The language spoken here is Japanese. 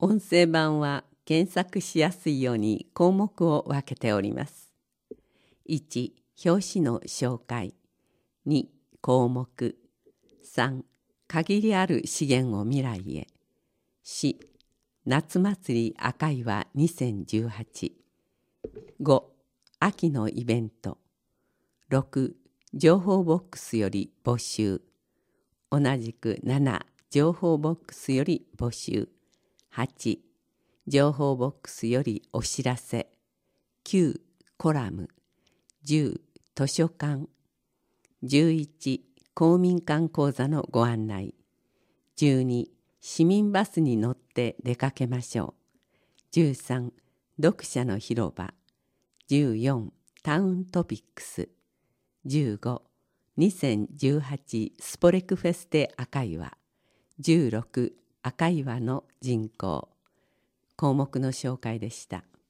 音声版は検索しやすいように項目を分けております。1、表紙の紹介。2、項目。3、限りある資源を未来へ。4、夏祭り赤岩2018。5、秋のイベント。6、情報ボックスより募集。同じく7、情報ボックスより募集。8、情報ボックスよりお知らせ。9、コラム。10、図書館。11、公民館講座のご案内。12、市民バスに乗って出かけましょう。13、読者の広場。14、タウントピックス。15、2018スポレクフェステ赤岩。16、赤岩の人口。項目の紹介でした。